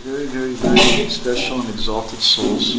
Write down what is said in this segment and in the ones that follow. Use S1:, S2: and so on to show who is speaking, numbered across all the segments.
S1: very, very, very special and exalted souls.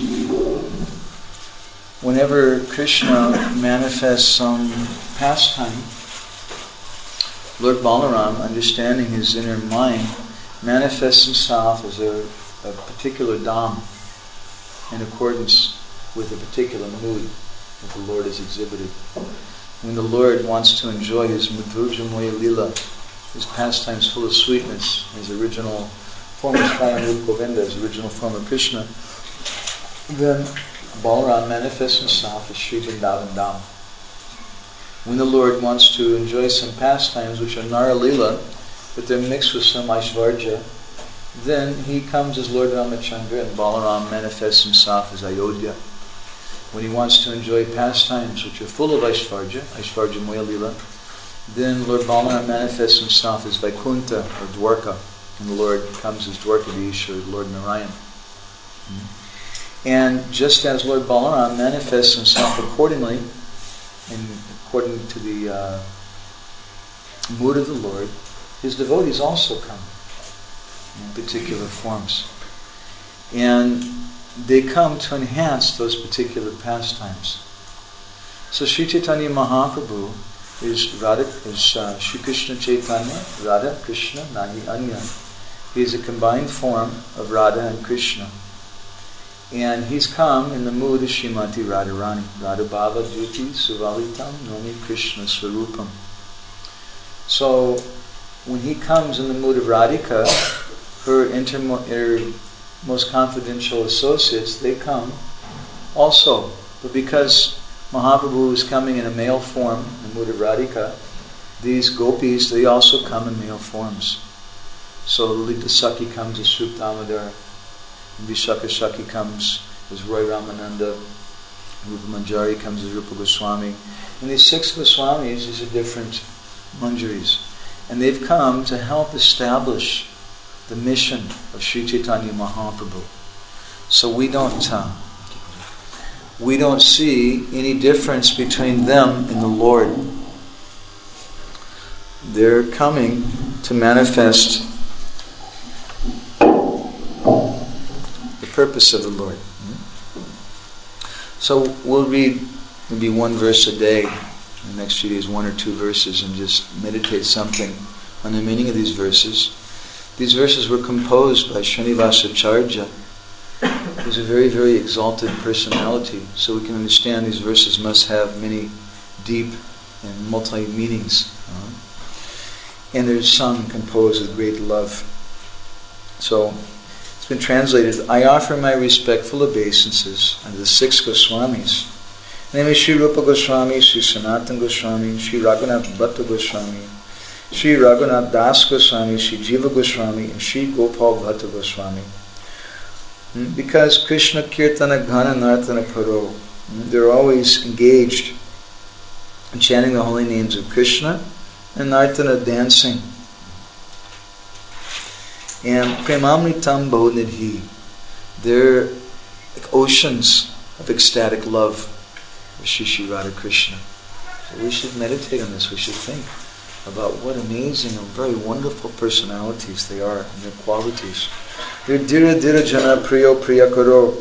S1: Whenever Krishna manifests some pastime, Lord Balaram, understanding his inner mind, manifests himself as a particular dham in accordance with a particular mood that the Lord has exhibited. When the Lord wants to enjoy his Madhurya Moya Lila, his pastimes full of sweetness, his original form of Swayam Rupa Govinda, his original form of Krishna, then Balaram manifests himself as Sri Vrindavan Dham. When the Lord wants to enjoy some pastimes which are Nara Lila, but they're mixed with some Aishvarja, then he comes as Lord Ramachandra and Balaram manifests himself as Ayodhya. When he wants to enjoy pastimes which are full of Aishvarja Moya Lila, then Lord Balaram manifests himself as Vaikuntha or Dwarka, and the Lord comes as Dwarkadhish or Lord Narayan. And just as Lord Balaram manifests himself accordingly, and according to the mood of the Lord, his devotees also come in particular forms. And they come to enhance those particular pastimes. So Sri Chaitanya Mahaprabhu is Sri Krishna Chaitanya, Radha, Krishna, Nahi Anya. He is a combined form of Radha and Krishna. And he's come in the mood of Srimati Radharani. Radha Bhava Jyoti Suvalitam Nomi Krishna Swarupam. So when he comes in the mood of Radhika, her most confidential associates, they come also. But because Mahaprabhu is coming in a male form, in the mood of Radhika, these gopis, they also come in male forms. So Lalita Sakhi comes as Srup Damodar, and Vishaka Shaki comes as Roy Ramananda, Rupa Manjari comes as Rupa Goswami. And these 6 Goswamis, these are different Manjaris. And they've come to help establish the mission of Sri Chaitanya Mahaprabhu. So we don't see any difference between them and the Lord. They're coming to manifest the purpose of the Lord. So we'll read maybe one verse a day, in the next few days, 1 or 2 verses, and just meditate something on the meaning of these verses. These verses were composed by Srinivasacharya, who's a very, very exalted personality. So we can understand these verses must have many deep and multi-meanings. And they're sung, composed with great love. So it's been translated, I offer my respectful obeisances unto the 6 Goswamis. Name is Sri Rupa Goswami, Sri Sanatan Goswami, Sri Raghunath Bhatta Goswami, Sri Raghunath Das Goswami, Sri Jiva Goswami, and Sri Gopal Bhatta Goswami. Because Krishna Kirtana Ghana Nartana Paro, they're always engaged in chanting the holy names of Krishna and Nartana dancing. And Premamritam Bahunidhi, they're like oceans of ecstatic love for Shri Radha Krishna. So we should meditate on this, we should think about what amazing and very wonderful personalities they are and their qualities. They're Dira Dira Jana Priyo Priyakaro.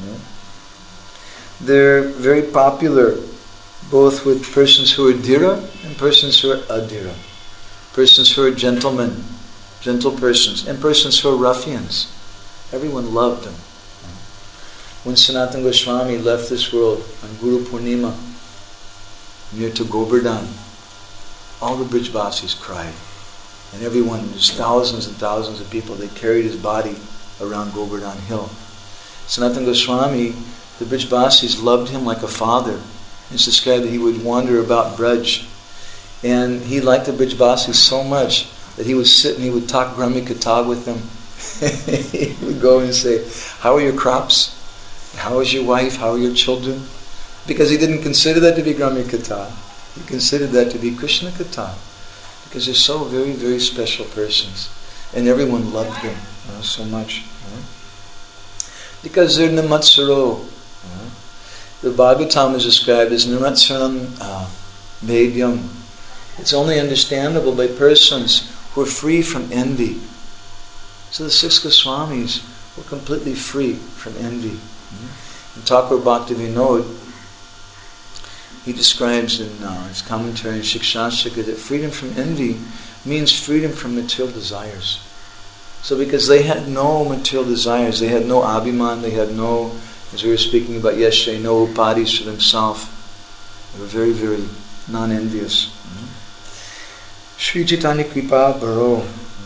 S1: They're very popular both with persons who are Dira and persons who are Adira. Persons who are gentlemen, gentle persons, and persons who are ruffians. Everyone loved them. When Sanatana Goswami left this world on Guru Purnima, near to Govardhan, all the Brijbasis cried. And everyone, there's thousands and thousands of people, they carried his body around Govardhan Hill. Sanatana Goswami, the Brijbasis loved him like a father. It's described that he would wander about Braj. And he liked the Brijbasis so much that he would sit and he would talk Brahmi Katha with them. He would go and say, how are your crops? How is your wife? How are your children? Because he didn't consider that to be Brahmi Katha. He considered that to be Krishna Katha. Because they're so very, very special persons. And everyone loved them so much. Because they're Namatsaro. The Bhagavatam is described as Namatsaram Vedyam. It's only understandable by persons who are free from envy. So the six Goswamis were completely free from envy. In Thakur Bhaktivinoda, he describes in his commentary in Shikshashika that freedom from envy means freedom from material desires. So because they had no material desires, they had no abhiman, they had no, as we were speaking about yesterday, no upadhis for themselves. They were very, very non-envious. Sri Chaitanya Kripa Baro.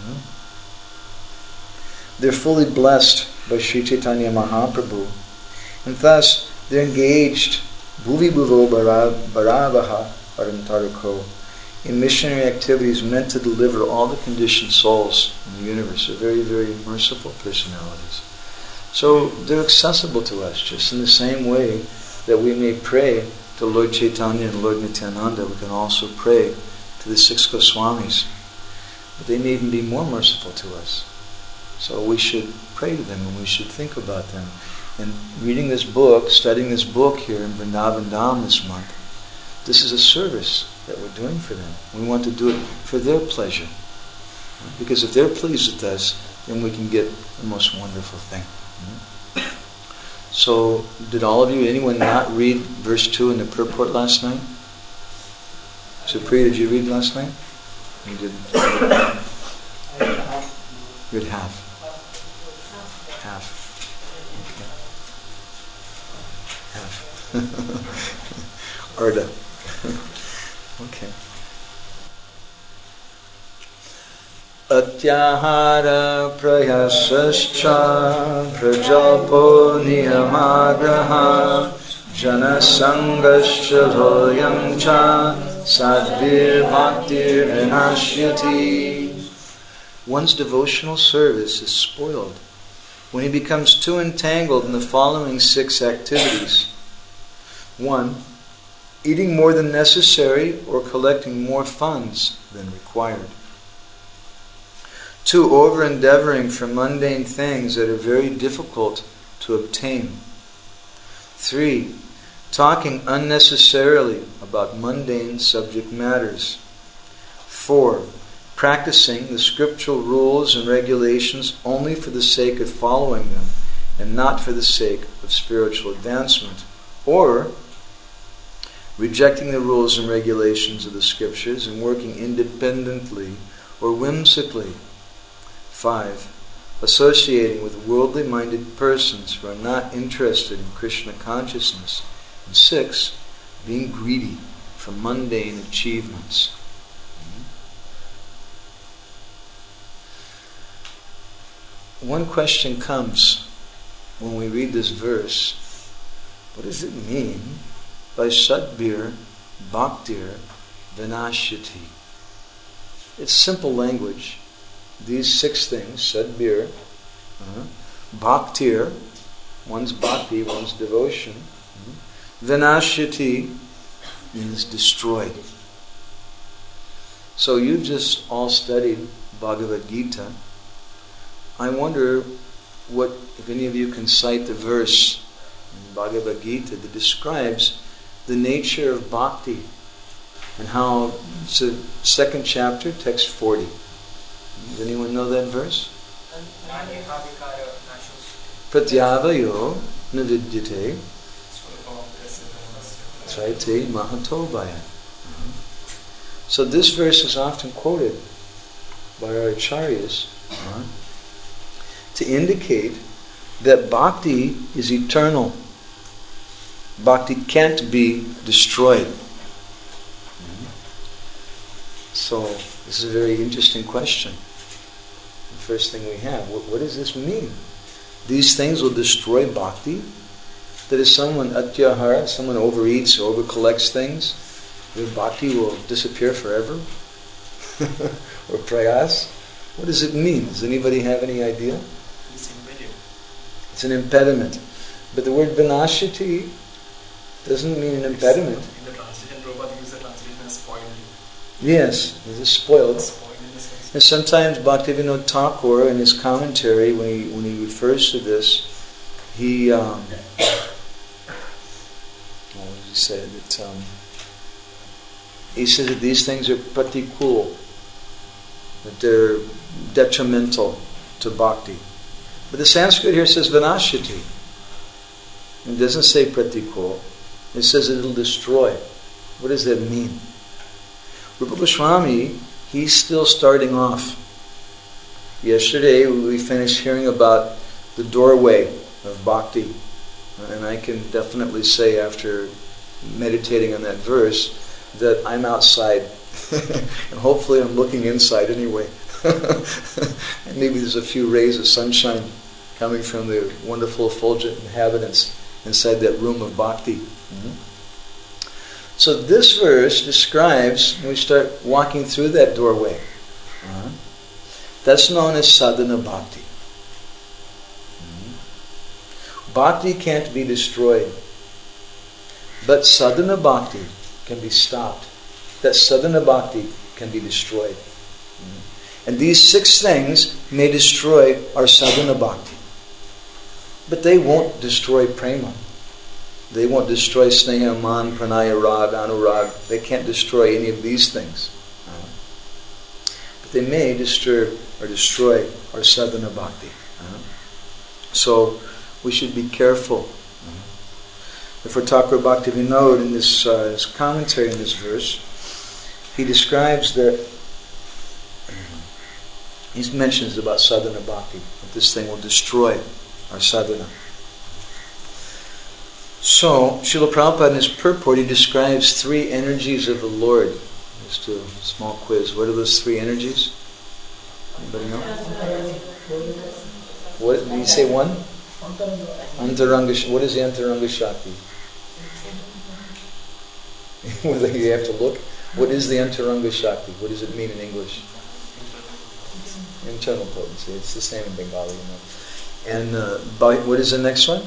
S1: They're fully blessed by Sri Chaitanya Mahaprabhu. And thus, they're engaged, bhuvi bhuvo bharavaha arantarako, in missionary activities meant to deliver all the conditioned souls in the universe. They're very, very merciful personalities. So they're accessible to us, just in the same way that we may pray to Lord Chaitanya and Lord Nityananda. We can also pray to the six Goswamis. But they may even be more merciful to us. So we should pray to them and we should think about them. And reading this book, studying this book here in Vrindavan Dham this month, this is a service that we're doing for them. We want to do it for their pleasure. Because if they're pleased with us, then we can get the most wonderful thing. So, did all of you, anyone not read verse 2 in the purport last night? Supriya, did you read last night? You didn't. You read half. Half. Okay. Half. Arda. Okay. Atyahara prayasascha prajalpo niyamagraha janasangascha dholyam cha sadvir bhaktir vinashyati. One's devotional service is spoiled when he becomes too entangled in the following 6 activities. 1. Eating more than necessary or collecting more funds than required. 2. Over-endeavoring for mundane things that are very difficult to obtain. 3. Talking unnecessarily about mundane subject matters. 4. Practicing the scriptural rules and regulations only for the sake of following them and not for the sake of spiritual advancement. Or rejecting the rules and regulations of the scriptures and working independently or whimsically. 5. Associating with worldly-minded persons who are not interested in Krishna consciousness. And 6. Being greedy for mundane achievements. One question comes when we read this verse. What does it mean by Sadbir Bhaktir Vinashyati? It's simple language. These 6 things, Sadbir, Bhaktir, one's bhakti, one's devotion, Vinashyati means destroyed. So you've just all studied Bhagavad Gita. I wonder what, if any of you can cite the verse in Bhagavad Gita that describes the nature of bhakti and how, it's the 2nd chapter, text 40. Does anyone know that verse? Pratyavayo navidyate traite mahatobhaya. So this verse is often quoted by our acharyas to indicate that bhakti is eternal. Bhakti can't be destroyed. So this is a very interesting question. The first thing we have, what does this mean? These things will destroy bhakti? That if someone atyahara, someone overeats or overcollects things, their bhakti will disappear forever? Or prayas? What does it mean? Does anybody have any idea? It's an impediment. But the word vinashyati doesn't mean an impediment.
S2: In the translation, Prabhupada uses the translation as spoiled.
S1: Yes, it is spoiled. And sometimes Bhaktivinoda Thakur, in his commentary, when he refers to this, he what does he say? That he says that these things are pratikul, that they're detrimental to bhakti. But the Sanskrit here says vinashyati. It doesn't say pratikul. It says it'll destroy. What does that mean? Rupa Goswami, he's still starting off. Yesterday we finished hearing about the doorway of bhakti. And I can definitely say after meditating on that verse that I'm outside. And hopefully I'm looking inside anyway. And maybe there's a few rays of sunshine coming from the wonderful effulgent inhabitants inside that room of bhakti. So this verse describes, when we start walking through that doorway, that's known as sadhana bhakti. Bhakti can't be destroyed, but sadhana bhakti can be stopped. That sadhana bhakti can be destroyed. And these 6 things may destroy our sadhana bhakti. But they won't destroy prema. They won't destroy sneha, man, pranaya, rag, anurag. They can't destroy any of these things. But they may disturb or destroy our sadhana bhakti. So we should be careful. Therefore, Thakur Bhaktivinoda, in his commentary on this verse, he describes that, he mentions about sadhana bhakti, that this thing will destroy our sadhana. So, Srila Prabhupada in his purport, he describes 3 energies of the Lord. Just a small quiz. What are those 3 energies? Anybody know? What did you say? 1? Antaranga. What is the Antaranga Shakti? You have to look. What is the Antaranga Shakti? What does it mean in English? Internal potency. It's the same in Bengali. And what is the next one?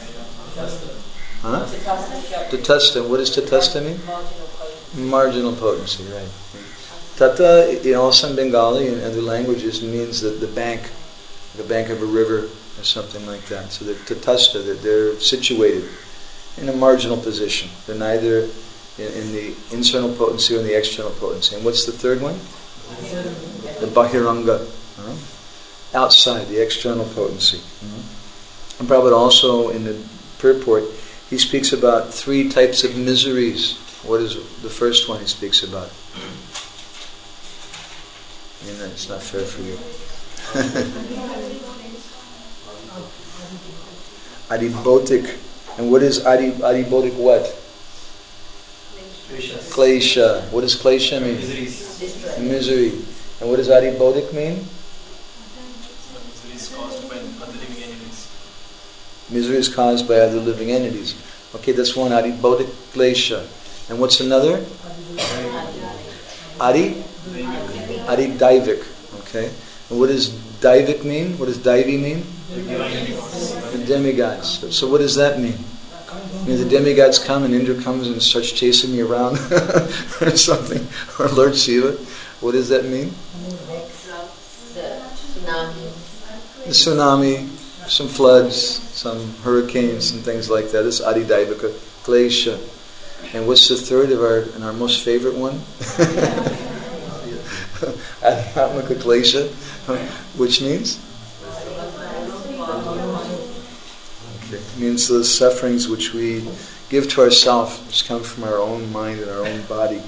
S1: Huh? Tatasta. What does tatasta mean? Marginal potency, right. Tata, also in Bengali and other languages, means that the bank of a river or something like that. So they're tatasta, they're situated in a marginal position. They're neither in the internal potency or in the external potency. And what's the third one? The bahiranga. Outside, the external potency. And Prabhupada also, in the purport, he speaks about 3 types of miseries. What is the first one he speaks about? It's not fair for you. Adibhotik. And what is adibhotik what? Klesha. What does klesha mean? Misery. And what does adibhotik mean? Misery is caused by other living entities. Okay, that's one. Adibhotik klesha. And what's another? Daivik. Okay. And what does Daivik mean? What does Daivi mean? The demigods. So what does that mean? The demigods come and Indra comes and starts chasing me around or something. Or Lord Shiva. What does that mean? The tsunami, some floods, some hurricanes and things like that. It's Adidaivika Klesha. And what's the third of our most favorite one? Adhyatmika Klesha, which means? Okay. It means those sufferings which we give to ourselves, which come from our own mind and our own body.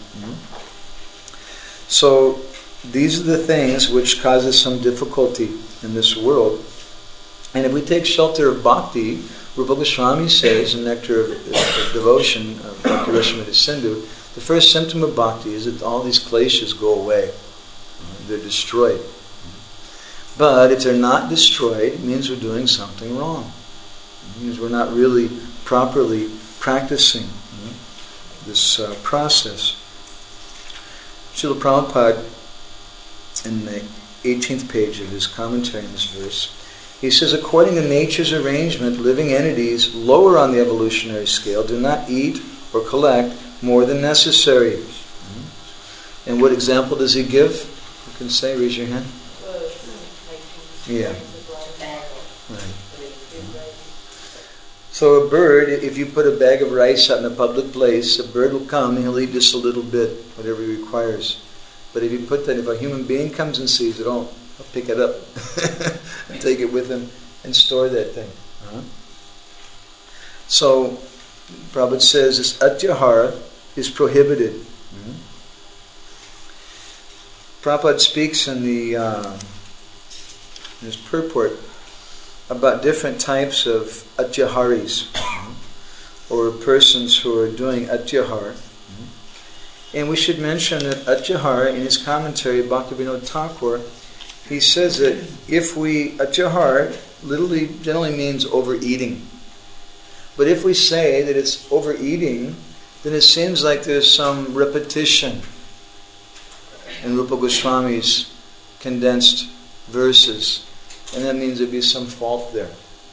S1: So these are the things which cause us some difficulty in this world. And if we take shelter of bhakti, Rupa Goswami says in Nectar of Devotion of Bhakti Rasamrita Sindhu, the first symptom of bhakti is that all these kleshas go away. They're destroyed. But if they're not destroyed, it means we're doing something wrong. It means we're not really properly practicing this process. Srila Prabhupada, in the 18th page of his commentary on this verse, he says, according to nature's arrangement, living entities lower on the evolutionary scale do not eat or collect more than necessary. And what example does he give? You can say, raise your hand. Yeah. Right. So a bird, if you put a bag of rice out in a public place, a bird will come and he'll eat just a little bit, whatever he requires. But if you put that, if a human being comes and sees it, I'll pick it up. and take it with him and store that thing. So, Prabhupada says this atyahara is prohibited. Prabhupada speaks in his purport about different types of atyaharis, or persons who are doing atyahara. And we should mention that atyahara, in his commentary, Bhaktivinoda Thakur, he says that atyahara literally generally means overeating. But if we say that it's overeating, then it seems like there's some repetition in Rupa Goswami's condensed verses. And that means there'd be some fault there.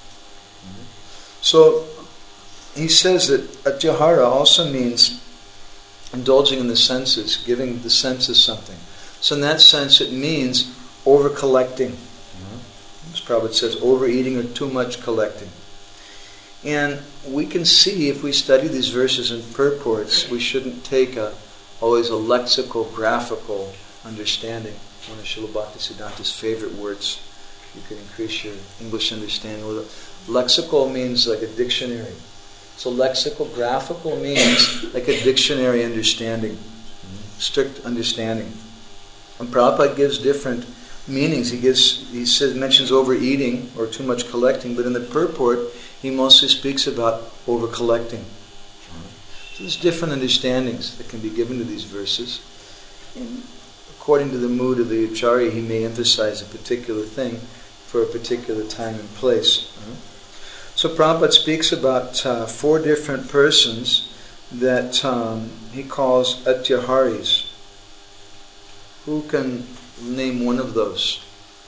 S1: So, he says that atyahara also means indulging in the senses, giving the senses something. So in that sense it means over-collecting. As Prabhupada says, overeating or too much collecting. And we can see, if we study these verses in purports, we shouldn't take always a lexical, graphical understanding. One of Srila Bhaktisiddhanta's favorite words. You can increase your English understanding. Lexical means like a dictionary. So lexical, graphical means like a dictionary understanding, strict understanding. And Prabhupada gives different meanings. He mentions overeating or too much collecting, but in the purport he mostly speaks about over collecting. So there's different understandings that can be given to these verses. And according to the mood of the acharya, he may emphasize a particular thing for a particular time and place. So Prabhupada speaks about 4 different persons that he calls atyaharis. Who can name one of those?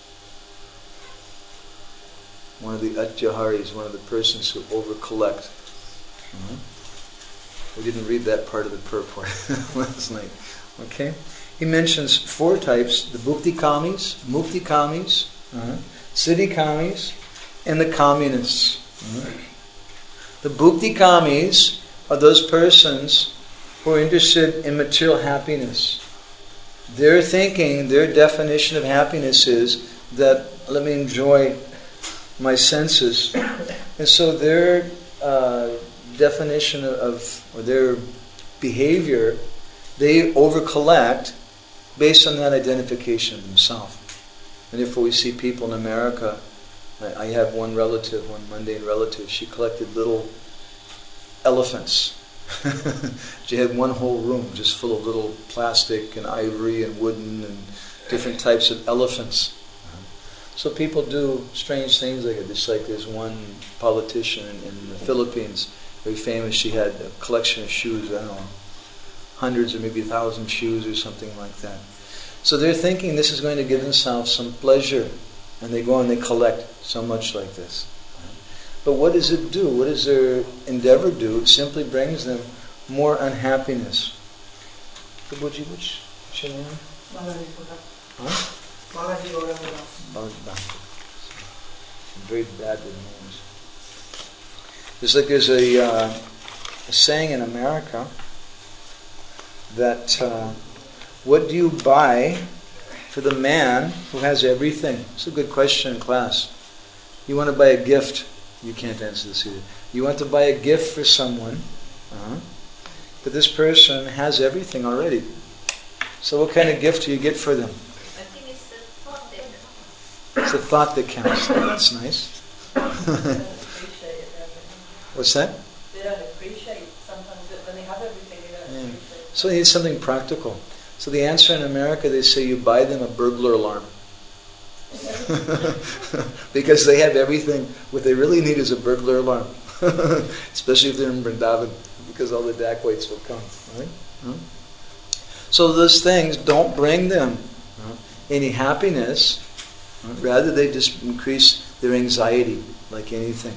S1: One of the atyaharis, one of the persons who over-collect. We didn't read that part of the purport last night. Okay? He mentions 4 types: the bhukti-kamis, mukti-kamis, siddhi-kamis, and the communists. The bhukti-kamis are those persons who are interested in material happiness. Their thinking, their definition of happiness is that let me enjoy my senses. And so their definition or their behavior, they over-collect based on that identification of themselves. And therefore we see people in America. I have one mundane relative, she collected little elephants. She had one whole room just full of little plastic and ivory and wooden and different types of elephants. So people do strange things like it. Just like there's one politician in the Philippines, very famous, she had a collection of shoes, I don't know, hundreds or maybe 1,000 shoes or something like that. So they're thinking this is going to give themselves some pleasure. And they go and they collect so much like this. But what does it do? What does their endeavor do? It simply brings them more unhappiness. Prabhuji, what's your name? Huh? I'm very bad with names. It's like there's a saying in America that what do you buy for the man who has everything? It's a good question in class. You want to buy a gift. You can't answer this either. You want to buy a gift for someone, but this person has everything already. So what kind of gift do you get for them?
S3: I think it's the thought that counts.
S1: It's the thought that counts. Oh, that's nice. What's that?
S4: They don't appreciate sometimes that when they have everything, they don't appreciate it.
S1: So they need something practical. So the answer in America, they say you buy them a burglar alarm. Because they have everything. What they really need is a burglar alarm. Especially if they're in Vrindavan, because all the dacoits will come. Right? So those things don't bring them any happiness. Rather, they just increase their anxiety, like anything.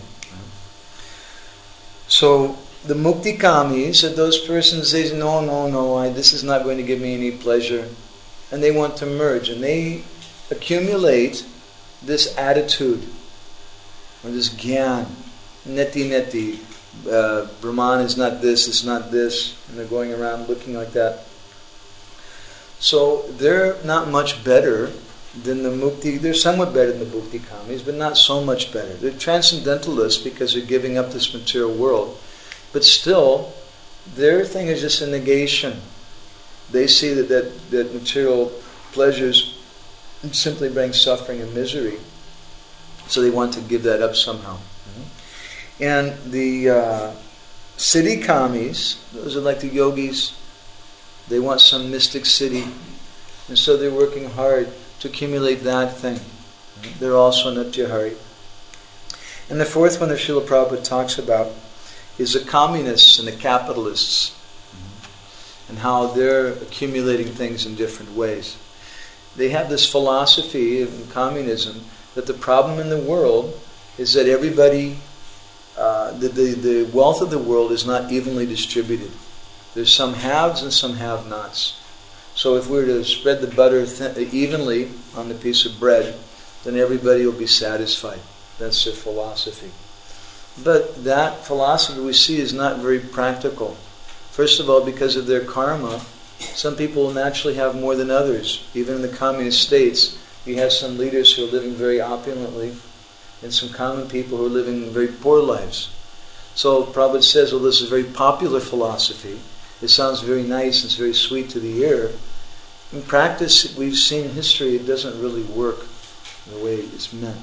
S1: So the mukti-kamis are those persons, they say, no, this is not going to give me any pleasure. And they want to merge. And they accumulate this attitude, or this gyan, neti. Brahman is not this, it's not this. And they're going around looking like that. So they're not much better than the mukti. They're somewhat better than the bhukti kamis, but not so much better. They're transcendentalists because they're giving up this material world. But still, their thing is just a negation. They see that material pleasures simply bring suffering and misery. So they want to give that up somehow. And the siddhi kamis, those are like the yogis, they want some mystic siddhi. And so they're working hard to accumulate that thing. They're also natyahari. And the fourth one that Srila Prabhupada talks about is the communists and the capitalists, and how they're accumulating things in different ways. They have this philosophy in communism that the problem in the world is that everybody, the wealth of the world is not evenly distributed. There's some haves and some have-nots. So if we were to spread the butter evenly on the piece of bread, then everybody will be satisfied. That's their philosophy. But that philosophy we see is not very practical. First of all, because of their karma, some people will naturally have more than others. Even in the communist states, you have some leaders who are living very opulently, and some common people who are living very poor lives. So Prabhupada says, well, this is a very popular philosophy. It sounds very nice, it's very sweet to the ear. In practice, we've seen in history, it doesn't really work the way it's meant.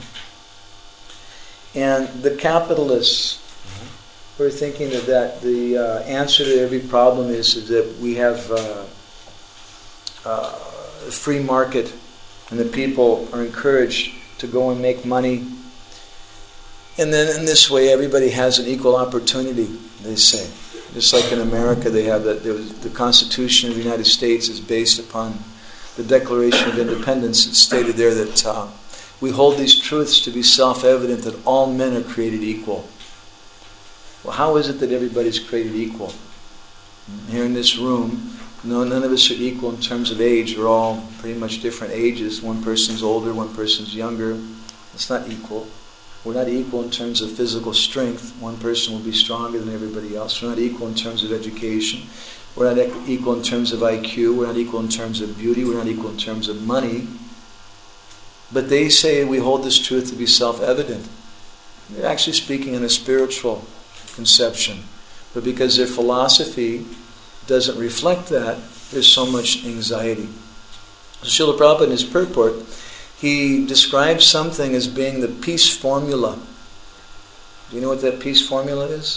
S1: And the capitalists who are thinking that the answer to every problem is that we have a free market and the people are encouraged to go and make money. And then in this way, everybody has an equal opportunity, they say. Just like in America, they have the Constitution of the United States is based upon the Declaration of Independence. It's stated there that we hold these truths to be self-evident that all men are created equal. Well, how is it that everybody's created equal? Here in this room, none of us are equal in terms of age. We're all pretty much different ages. One person's older, one person's younger. It's not equal. We're not equal in terms of physical strength. One person will be stronger than everybody else. We're not equal in terms of education. We're not equal in terms of IQ. We're not equal in terms of beauty. We're not equal in terms of money. But they say we hold this truth to be self-evident. They're actually speaking in a spiritual conception. But because their philosophy doesn't reflect that, there's so much anxiety. So Srila Prabhupada in his purport, he describes something as being the peace formula. Do you know what that peace formula is?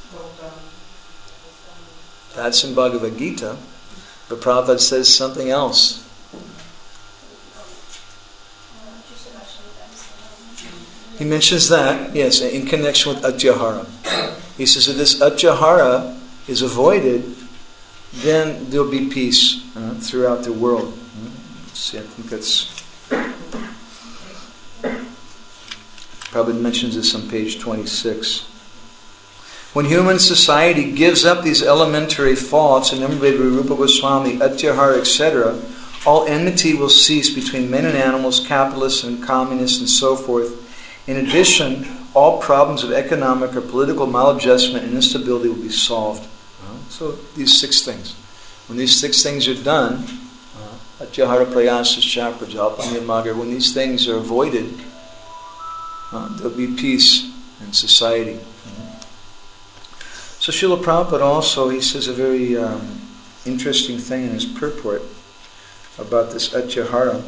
S1: That's in Bhagavad Gita. But Prabhupada says something else. He mentions that, yes, in connection with Atyahara. He says if this Atyahara is avoided, then there'll be peace throughout the world. Let's see, I think that's... Prabhupada mentions this on page 26. When human society gives up these elementary faults, and remember Rupa Goswami, Atyahara, etc., all enmity will cease between men and animals, capitalists and communists and so forth. In addition, all problems of economic or political maladjustment and instability will be solved. So these 6 things. When these 6 things are done, Atyahara Prayasascha Prajalpamyamagar, when these things are avoided, there'll be peace in society. So Srila Prabhupada also, he says a very interesting thing in his purport about this Atyahara.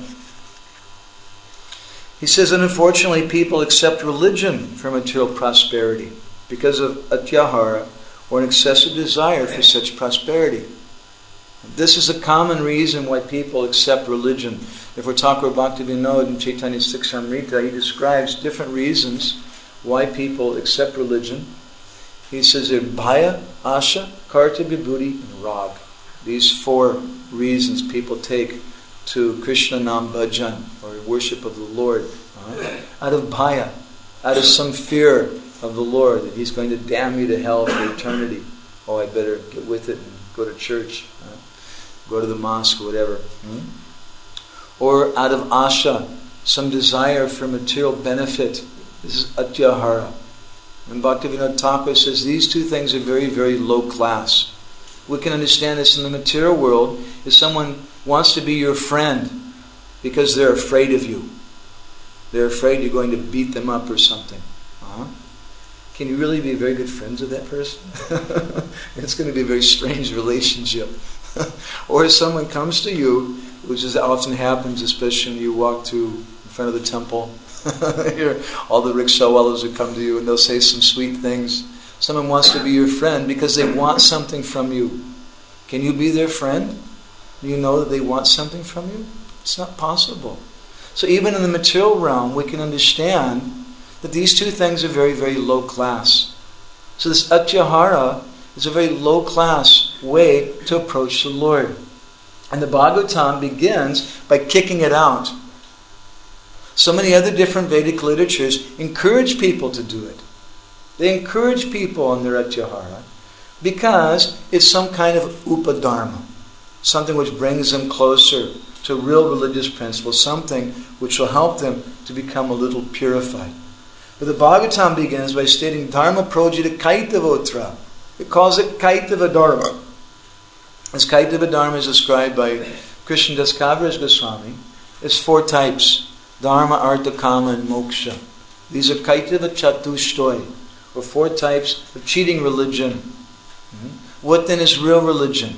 S1: He says that unfortunately people accept religion for material prosperity because of Atyahara or an excessive desire for such prosperity. This is a common reason why people accept religion. If we're talking about Bhaktivinoda in Chaitanya Siksamrita, he describes different reasons why people accept religion. He says they're bhaya, asha, karta, vibhuti, and rag. These 4 reasons people take to Krishna Nam Bhajan, or worship of the Lord. Out of bhaya, out of some fear of the Lord, that He's going to damn you to hell for eternity. Oh, I better get with it and go to church. Go to the mosque or whatever. Or out of asha, some desire for material benefit. This is atyahara. And Bhaktivinoda Thakur says these 2 things are very, very low class. We can understand this in the material world. If someone wants to be your friend, because they're afraid of you. They're afraid you're going to beat them up or something. Can you really be very good friends with that person? It's going to be a very strange relationship. Or if someone comes to you, which is often happens, especially when you walk to in front of the temple, all the rickshawwalas will come to you and they'll say some sweet things. Someone wants to be your friend because they want something from you. Can you be their friend? Do you know that they want something from you? It's not possible. So even in the material realm, we can understand that these two things are very, very low class. So this atyahara is a very low class way to approach the Lord. And the Bhagavatam begins by kicking it out. So many other different Vedic literatures encourage people to do it. They encourage people on their atyahara because it's some kind of upadharma, something which brings them closer to real religious principles, something which will help them to become a little purified. But the Bhagavatam begins by stating Dharma projita kaitavotra. It calls it Kaitava Dharma. As Kaitava Dharma is described by Krishnadas Kaviraj Goswami, it's 4 types: Dharma, Artha, Kama, and Moksha. These are Kaitava Chatushtoi, or 4 types of cheating religion. What then is real religion?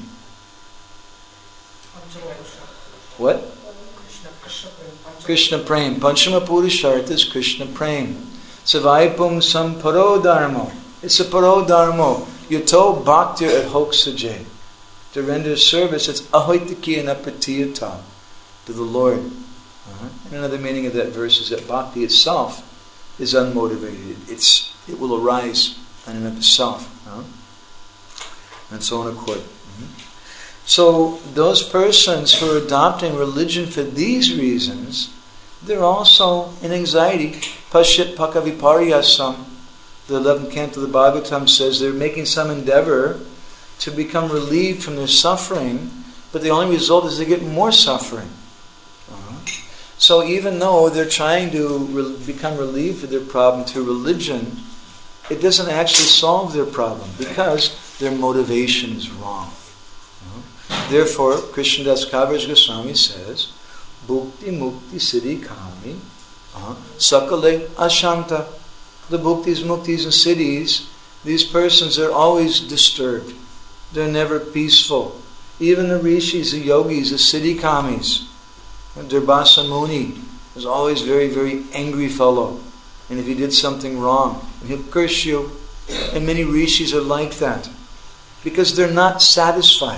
S1: What? Krishna Prem. Panchama Purushartha is Krishna Prem. Savaipung Samparo Dharmo. It's a paro dharmo. Yuto bhaktir et hoksaje. To render service, it's ahoitiki and apratiyata to the Lord. And another meaning of that verse is that bhakti itself is unmotivated. It will arise in and of itself. And so on accord. So those persons who are adopting religion for these reasons, they're also in anxiety. Pashit pakavipariyasam. The 11th canto of the Bhagavatam says they're making some endeavor to become relieved from their suffering, but the only result is they get more suffering. So even though they're trying to become relieved of their problem through religion, it doesn't actually solve their problem because their motivation is wrong. Therefore, Krishnadas Kaviraj Goswami says, Bhukti Mukti Siddhi Kami Sakale Ashanta. The bhuktis, muktis, and siddhis, these persons are always disturbed. They're never peaceful. Even the rishis, the yogis, the siddhi kamis. Durbasa Muni was always very, very angry fellow. And if he did something wrong, he'll curse you. And many rishis are like that. Because they're not satisfied.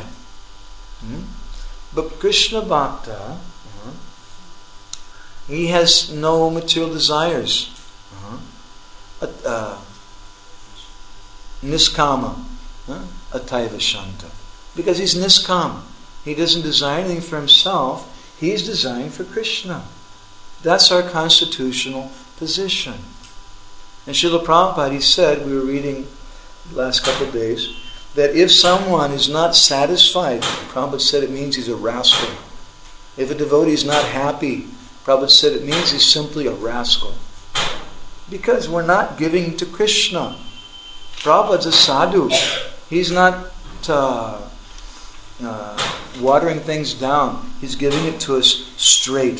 S1: But Krishna Bhakta, he has no material desires. Niskama, Ataiva Shanta. Because he's niskama. He doesn't desire anything for himself. He's desiring for Krishna. That's our constitutional position. And Srila Prabhupada, he said, we were reading the last couple of days, that if someone is not satisfied, Prabhupada said it means he's a rascal. If a devotee is not happy, Prabhupada said it means he's simply a rascal. Because we're not giving to Krishna. Prabhupada's a sadhu. He's not watering things down. He's giving it to us straight.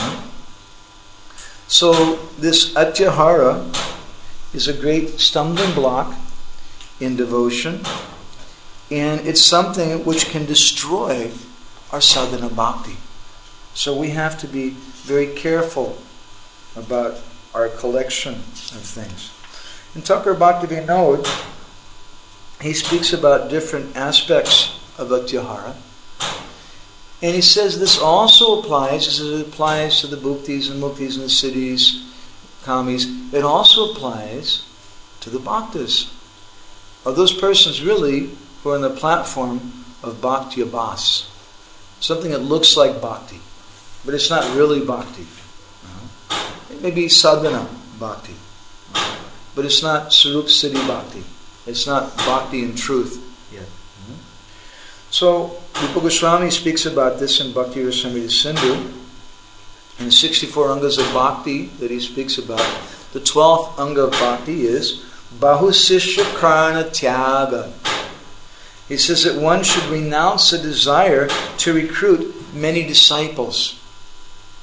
S1: So this atyahara is a great stumbling block in devotion, and it's something which can destroy our sadhana bhakti. So we have to be very careful about our collection of things. In Thakur Bhaktivinoda, he speaks about different aspects of atyahara. And he says this also applies, as it applies to the bhuktis and muktis and the siddhis, kamis, it also applies to the bhaktas. Or those persons really who are on the platform of bhakti abhas. Something that looks like bhakti, but it's not really bhakti. It may be sadhana bhakti, but it's not sarup siddhi bhakti. It's not bhakti in truth yet. So, Rupa Goswami speaks about this in Bhakti Rasamrita Sindhu. In the 64 angas of bhakti that he speaks about, the 12th anga of bhakti is Bahusishya Karna Tyaga. He says that one should renounce the desire to recruit many disciples.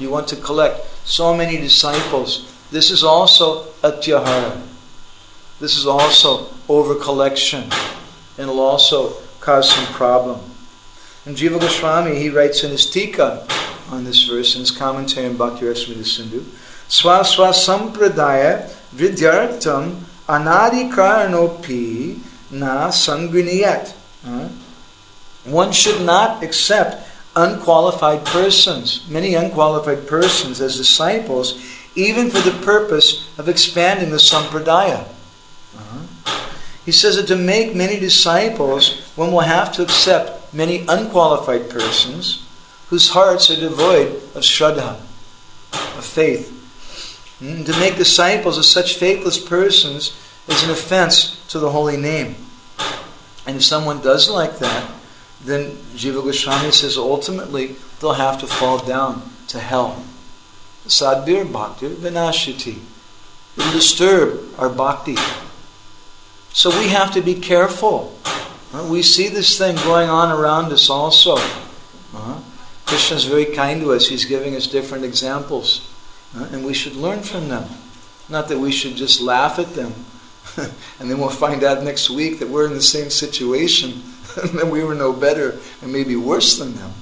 S1: You want to collect so many disciples. This is also atyahara. This is also over-collection. And it'll also cause some problem. And Jiva Goswami, he writes in his Tika on this verse, in his commentary on Bhakti Rasamrita Sindhu, Swa swa sampradaya vidyartam anadi karanopi na sangriniyat. One should not accept unqualified persons, many unqualified persons as disciples, even for the purpose of expanding the sampradaya. He says that to make many disciples, one will have to accept many unqualified persons whose hearts are devoid of shraddha, of faith. To make disciples of such faithless persons is an offense to the holy name. And if someone does like that, then Jiva Goswami says ultimately they'll have to fall down to hell. Sadbir bhakti vinashiti. It will disturb our bhakti. So we have to be careful. We see this thing going on around us also. Krishna is very kind to us. He's giving us different examples. And we should learn from them. Not that we should just laugh at them. And then we'll find out next week that we're in the same situation. And then we were no better and maybe worse than them.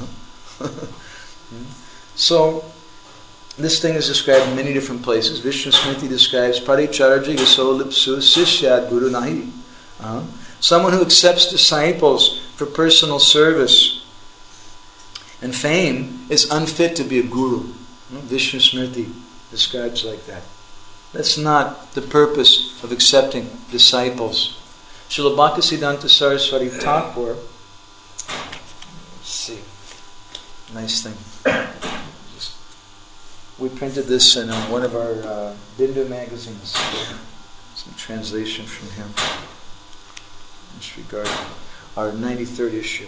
S1: So, this thing is described in many different places. Vishnu Smriti describes Paricharja Yaso Lipsu Sishyad Guru Nahi. Someone who accepts disciples for personal service and fame is unfit to be a guru. Vishnu Smriti describes like that. That's not the purpose of accepting disciples. Srila Bhaktisiddhanta Saraswati Thakur, let's see, nice thing. We printed this in one of our Bindu magazines. Some translation from him in this regard. Our 93rd issue.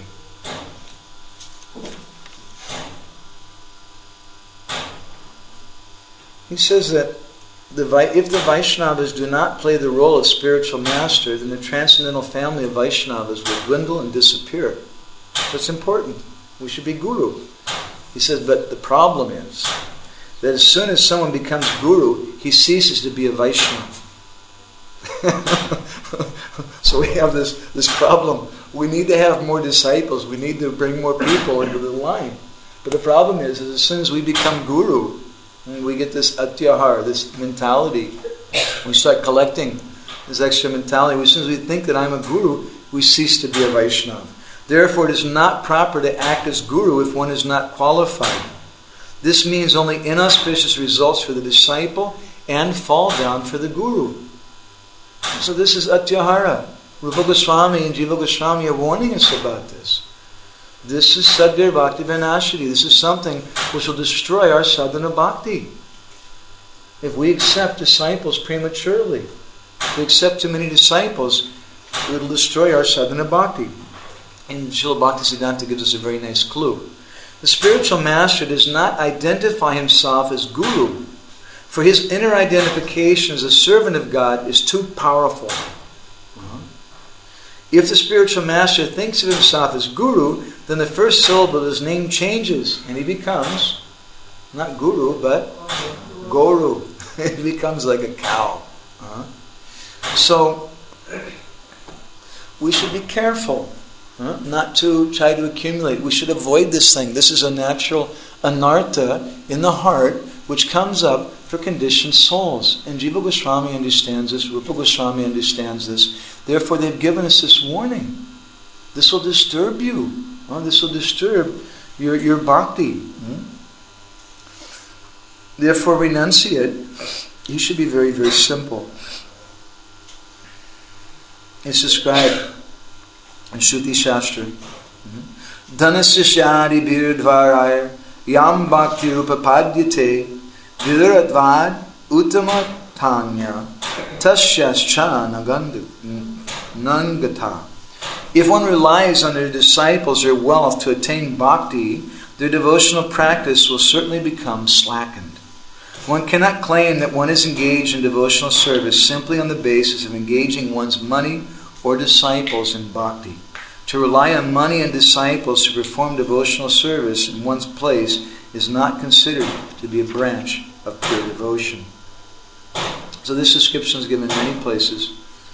S1: He says that if the Vaishnavas do not play the role of spiritual master, then the transcendental family of Vaishnavas will dwindle and disappear. So it's important. We should be guru. He says, but the problem is that as soon as someone becomes guru, he ceases to be a Vaishnava. So we have this problem. We need to have more disciples. We need to bring more people into the line. But the problem is as soon as we become guru, we get this atyahar, this mentality. We start collecting this extra mentality. As soon as we think that I'm a guru, we cease to be a Vaishnava. Therefore, it is not proper to act as guru if one is not qualified. This means only inauspicious results for the disciple and fall down for the guru. So this is atyahara. Rupa Goswami and Jiva Goswami are warning us about this. This is Sadgir Bhakti Vinashiti. This is something which will destroy our sadhana bhakti. If we accept disciples prematurely, if we accept too many disciples, it will destroy our sadhana bhakti. And Srila Bhaktisiddhanta gives us a very nice clue. The spiritual master does not identify himself as guru, for his inner identification as a servant of God is too powerful. If the spiritual master thinks of himself as guru, then the first syllable of his name changes and he becomes not guru but goru. It becomes like a cow. So we should be careful not to try to accumulate. We should avoid this thing. This is a natural anartha in the heart which comes up for conditioned souls. And Jiva Goswami understands this, Rupa Goswami understands this. Therefore they've given us this warning. This will disturb you. This will disturb your bhakti. Therefore renunciate. You should be very, very simple. It's described in Shruti Shastra. Dhanasya shari birdvaraya yam bhakti rupa padyate viduradvad uttama tanya tasyascha nangata. If one relies on their disciples or wealth to attain bhakti, their devotional practice will certainly become slackened. One cannot claim that one is engaged in devotional service simply on the basis of engaging one's money or disciples in bhakti. To rely on money and disciples to perform devotional service in one's place is not considered to be a branch of pure devotion. So this description is given in many places.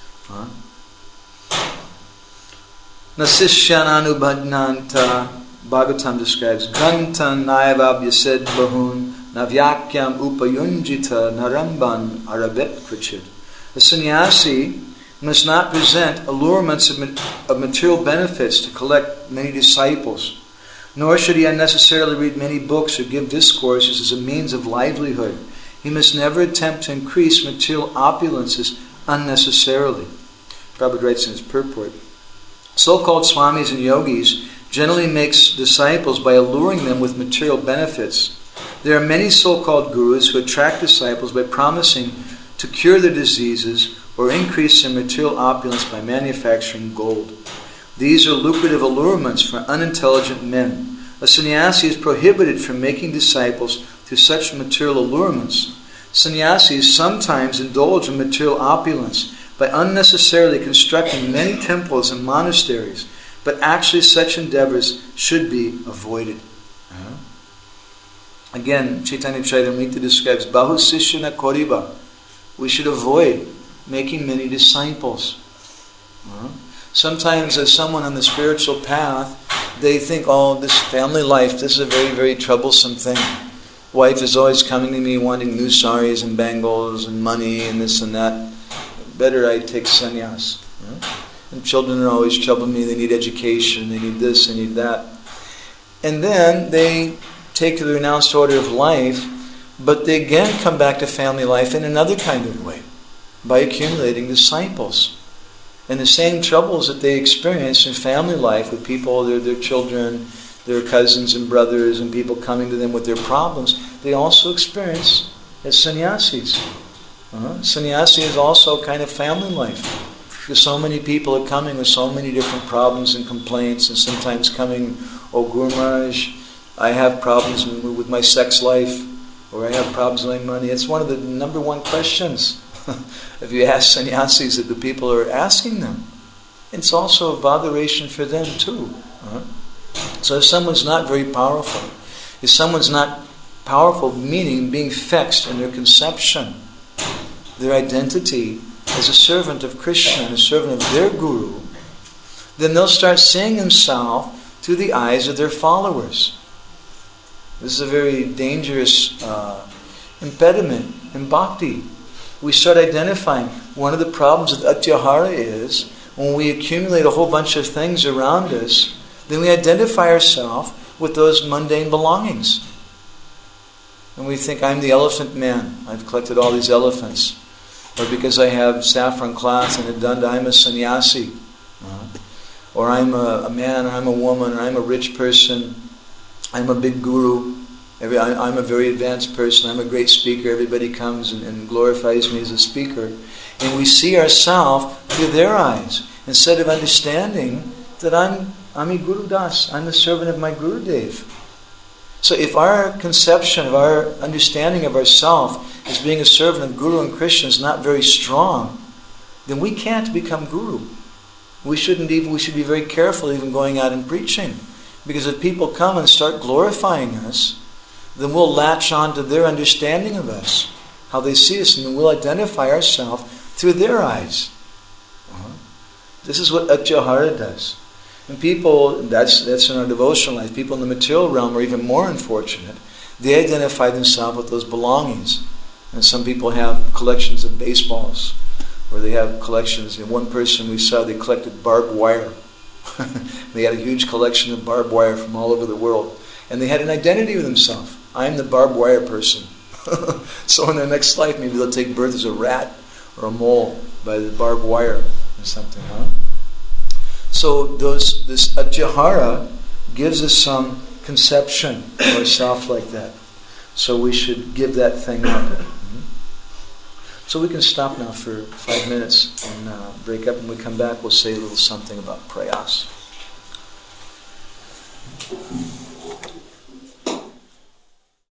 S1: Nasishyananubhadnanta, Bhagavatam describes, Grantan naivabhyased bahun navyakyam upayunjita naramban arabet krichid. A sannyasi must not present allurements of material benefits to collect many disciples, nor should he unnecessarily read many books or give discourses as a means of livelihood. He must never attempt to increase material opulences unnecessarily. Prabhupada writes in his purport, so-called swamis and yogis generally makes disciples by alluring them with material benefits. There are many so-called gurus who attract disciples by promising to cure their diseases or increase their material opulence by manufacturing gold. These are lucrative allurements for unintelligent men. A sannyasi is prohibited from making disciples through such material allurements. Sannyasis sometimes indulge in material opulence by unnecessarily constructing many temples and monasteries, but actually such endeavors should be avoided. Again, Chaitanya Charitamrita describes Bahu Sishyana Koriba. We should avoid making many disciples. Sometimes as someone on the spiritual path, they think, oh, this family life, this is a very, very troublesome thing. Wife is always coming to me wanting new saris and bangles and money and this and that. Better I take sannyas. And children are always troubling me. They need education. They need this. They need that. And then they take to the renounced order of life, but they again come back to family life in another kind of way, by accumulating disciples. And the same troubles that they experience in family life with people, their children, their cousins and brothers, and people coming to them with their problems, they also experience as sannyasis. Sannyasi is also kind of family life. Because so many people are coming with so many different problems and complaints, and sometimes coming, oh Guru Maharaj, I have problems with my sex life, or I have problems with my money. It's one of the number one questions if you ask sannyasis that the people are asking them. It's also a botheration for them too. So if someone's not very powerful, if someone's not powerful, meaning being fixed in their conception, their identity as a servant of Krishna, and a servant of their Guru, then they'll start seeing themselves through the eyes of their followers. This is a very dangerous impediment in bhakti. We start identifying one of the problems with atyahara is when we accumulate a whole bunch of things around us, then we identify ourselves with those mundane belongings. And we think, I'm the elephant man. I've collected all these elephants. Or because I have saffron cloth and a danda, I'm a sannyasi. Or I'm a man, or I'm a woman, or I'm a rich person. I'm a big guru. I'm a very advanced person. I'm a great speaker. Everybody comes and glorifies me as a speaker. And we see ourselves through their eyes, instead of understanding that I'm a Guru Das. I'm the servant of my Gurudev. So if our conception of our understanding of ourselves as being a servant of Guru and Krishna is not very strong, then we can't become Guru. We should be very careful even going out and preaching. Because if people come and start glorifying us, then we'll latch on to their understanding of us, how they see us, and then we'll identify ourselves through their eyes. This is what atyahara does. And people, that's in our devotional life, people in the material realm are even more unfortunate. They identify themselves with those belongings. And some people have collections of baseballs, or they have collections. One person we saw, they collected barbed wire. They had a huge collection of barbed wire from all over the world. And they had an identity with themselves. I'm the barbed wire person. So in their next life, maybe they'll take birth as a rat or a mole by the barbed wire or something, So this atyahara gives us some conception of ourselves like that. So we should give that thing up. So we can stop now for 5 minutes and break up. When we come back, we'll say a little something about prayas.